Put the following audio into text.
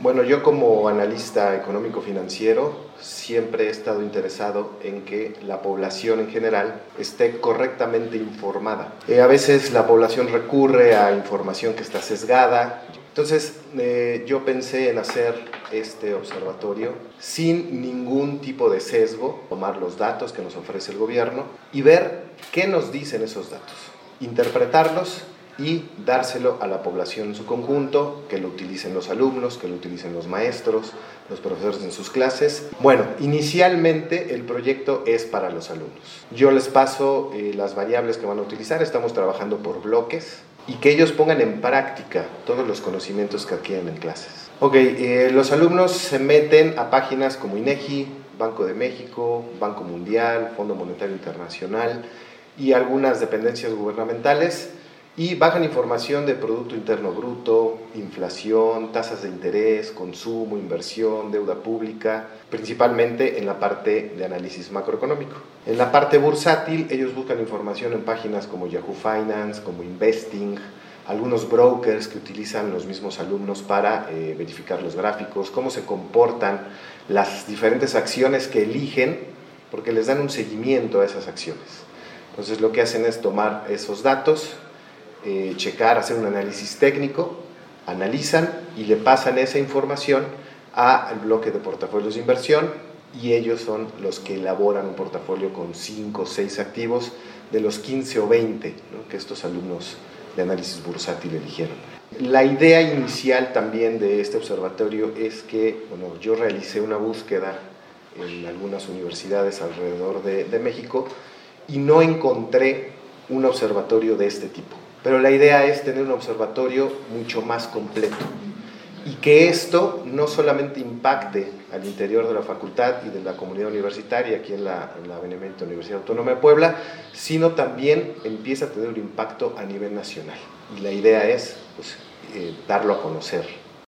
Bueno, yo como analista económico-financiero siempre he estado interesado en que la población en general esté correctamente informada. A veces la población recurre a información que está sesgada. Entonces yo pensé en hacer este observatorio sin ningún tipo de sesgo, tomar los datos que nos ofrece el gobierno y ver qué nos dicen esos datos, interpretarlos y dárselo a la población en su conjunto, que lo utilicen los alumnos, que lo utilicen los maestros, los profesores en sus clases. Bueno, inicialmente el proyecto es para los alumnos. Yo les paso las variables que van a utilizar, estamos trabajando por bloques, y que ellos pongan en práctica todos los conocimientos que adquieren en clases. Los alumnos se meten a páginas como INEGI, Banco de México, Banco Mundial, Fondo Monetario Internacional y algunas dependencias gubernamentales, y bajan información de Producto Interno Bruto, inflación, tasas de interés, consumo, inversión, deuda pública, principalmente en la parte de análisis macroeconómico. En la parte bursátil, ellos buscan información en páginas como Yahoo Finance, como Investing, algunos brokers que utilizan los mismos alumnos para verificar los gráficos, cómo se comportan las diferentes acciones que eligen, porque les dan un seguimiento a esas acciones. Entonces lo que hacen es tomar esos datos, checar, hacer un análisis técnico, analizan y le pasan esa información al bloque de portafolios de inversión, y ellos son los que elaboran un portafolio con 5 o 6 activos de los 15 o 20, ¿no?, que estos alumnos de análisis bursátil eligieron. La idea inicial también de este observatorio es que, yo realicé una búsqueda en algunas universidades alrededor de México y no encontré un observatorio de este tipo. Pero la idea es tener un observatorio mucho más completo y que esto no solamente impacte al interior de la facultad y de la comunidad universitaria aquí en la Benemérita Universidad Autónoma de Puebla, sino también empieza a tener un impacto a nivel nacional. Y la idea es darlo a conocer.